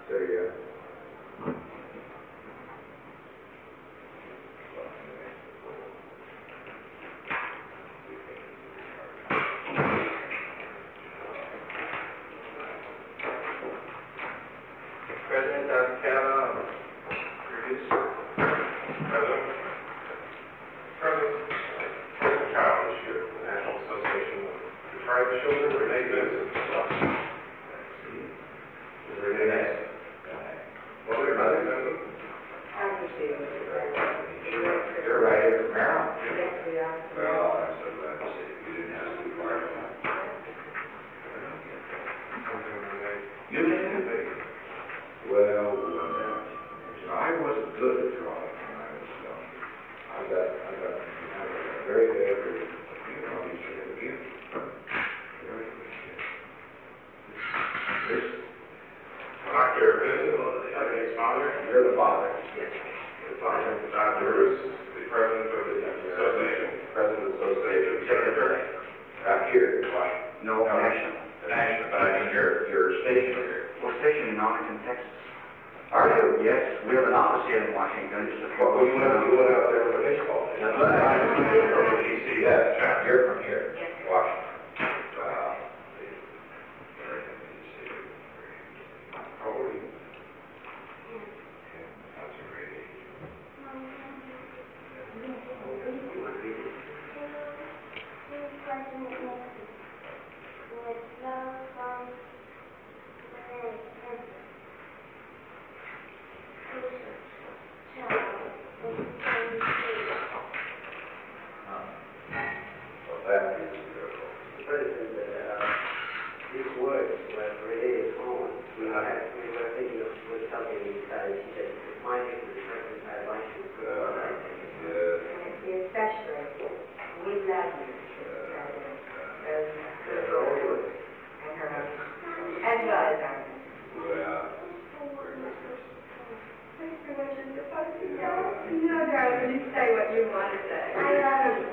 There you go. President Dr. Cavanaugh, producer. President Kyle is here, the National Association of Deprived Children, Renee Benson. Renee. Well, your mother, Benson? You're right here from Maryland. Well, I'm so glad to see you. You didn't have to be far from that. You didn't? Well, I wasn't good at drawing when I was young. I got very bad reading. You know, you should have given. Very good kid. This, Dr. Benson, father. you're the father. Yes. The father. Dr. Bruce, the president of the association. President of the association. Secretary. Here. No, national. The national, but I mean your station here. We're stationed in Arlington, Texas. Are you? Yes, we have an office here in Washington. Just a Well, you went out there for baseball. That's right. From the DC. Yes, you're from here. Washington. Wow. Very happy to see you. How old are you? That's a great age. Well, that is beautiful. President, these words were related on. We were thinking of something inside. She said, my name is the person I'd like to put on. Yes. Especially, we love you, That's all it was. and her husband, as well as our Well, Thanks so much, it's supposed to go. No, darling, you say what you want to say. I love you.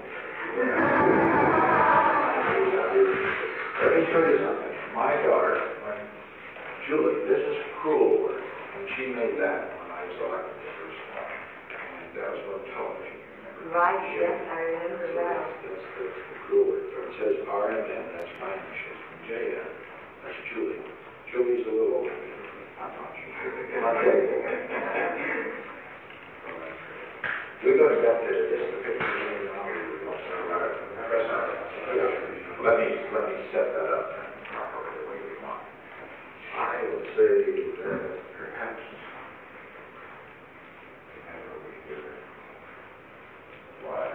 let me show you something. My daughter, when Julie, this is cruel work, and she made that when I saw it the first time. And that was on television, you remember? Right, yes, I remember that. That's the cruel work. So it says RMN, that's my initials. JN, that's Julie. Julie's a little older than me. I'm not sure. We're going to get this. This is the picture. Let me set that up properly the way we want. I would say that perhaps we have over here. Why?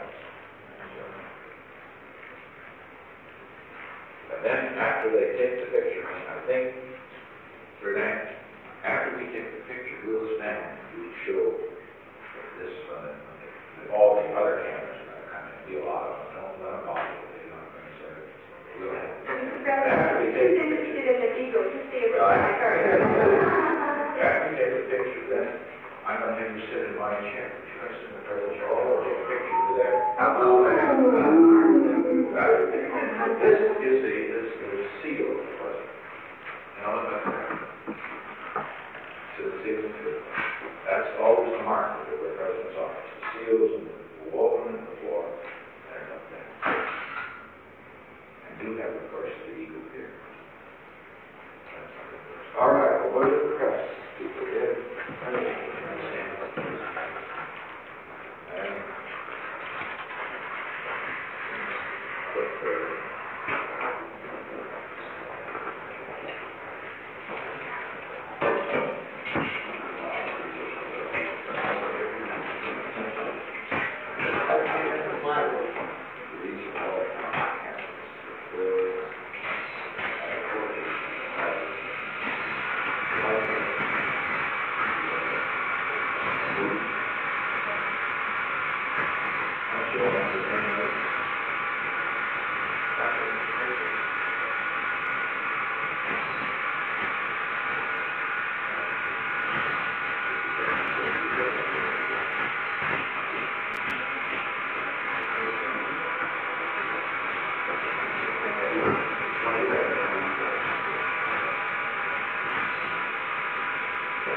And then after they take the picture, I think, Renee, after we take the picture, we'll stand. We'll show this all the other cameras are going to come in. Be a lot of them. Don't let them bother you. They're not going to say it. We'll have. After we take the picture. Interested in the eagle, just see if it's Right. like her. After we take the picture.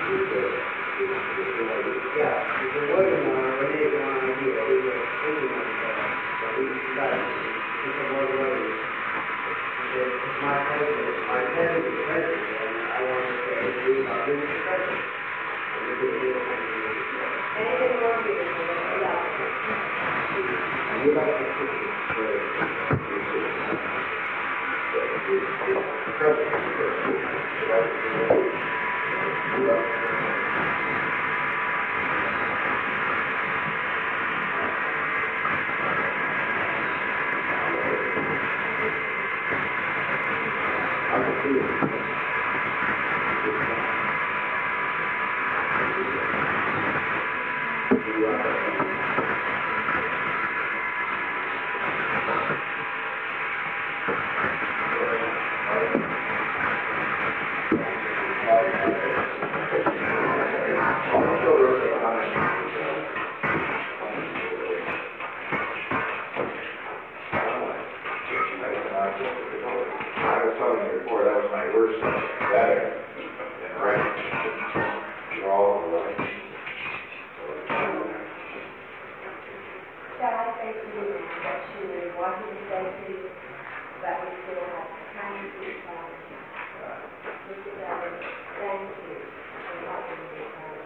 Yeah, we've been working on it, Renee's the one idea, we were thinking of it, but we decided to put more money. It's my pleasure, it's my pleasure to be president, and I want to say, I'll be the president. And we can do it. Anything more beautiful than I love. And you like to put it where the president. I was telling you before, that was my worst letter in writing. You're all right. Shall I say to you that she wanted to say to you that we still have time to be found? Mr. Ballard, thank you for helping me.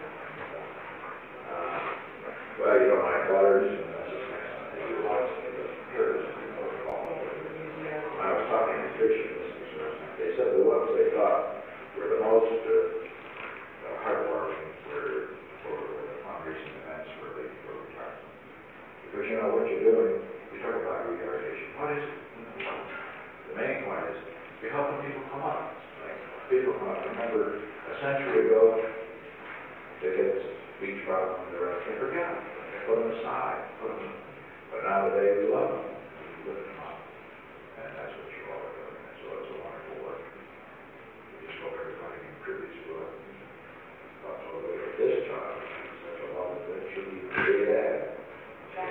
Well, you know, my daughters, and that's just next thing you lost hers. I was talking to Tricia, they said the ones they thought were the most heartwarming were for the fundraising events for the retirement. Because you know what you're doing, you talk about rehabilitation. What is it? The main point is you're helping people come up. People come up. Remember, a century ago, they get this speech problem and the rest. They forget them. They put them aside. But nowadays, we love them. We lift them up. And that's what you all are doing. And so it's a wonderful work. We just hope everybody contributes to it. But so at this time, such a lot of it should be created at. I've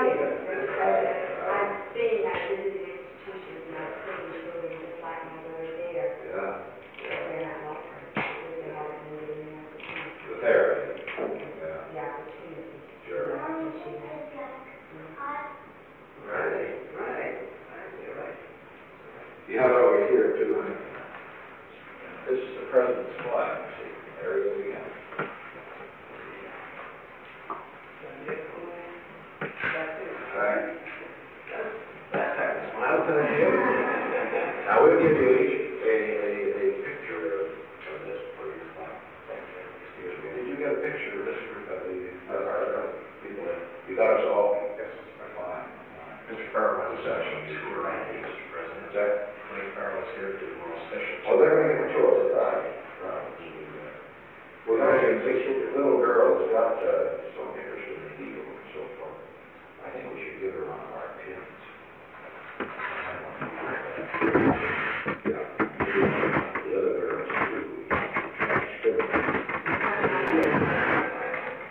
seen that visiting institutions and I've seen children just like my daughter there. Yeah. They're not welcome. They haven't been given the opportunity. The therapy. Yeah. The opportunity. Sure. And she has. Right. You're right. You have it over here too, honey. This is the president's flag, see, there it is again. Right. Smile to the I will give you each a picture of this, please. Excuse me, did you get a picture of this group of the people? You got us all? Yes. Fine. Mr. Farrell was actually here, Mr. President. Is that? Mr. Farrell was here to the World Session. Oh, they're making a choice, right? Well, I think this little girl has got so interested in the Eagle and so forth. I think we should give her one of our pins. Yeah. The other girls too.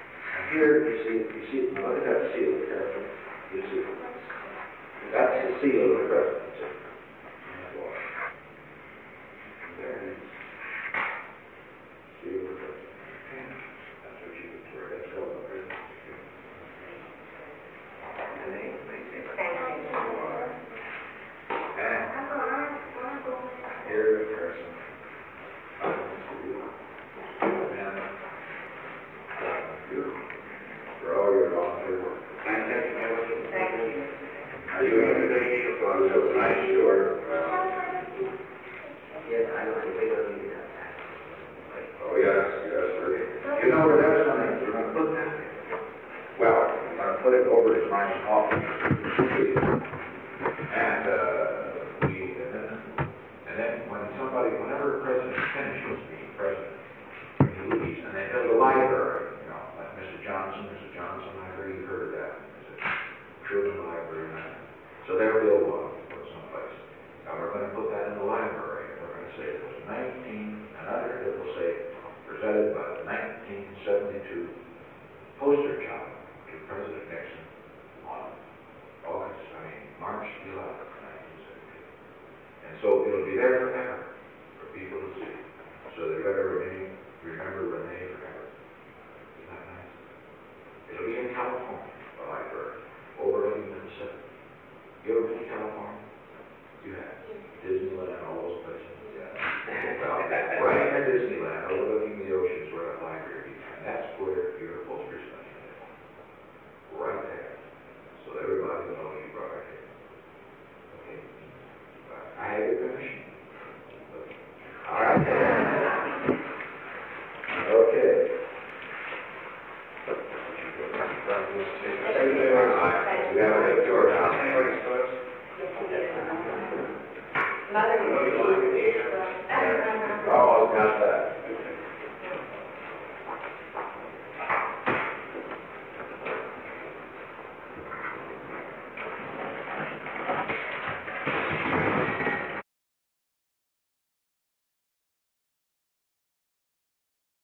Disneyland overlooking the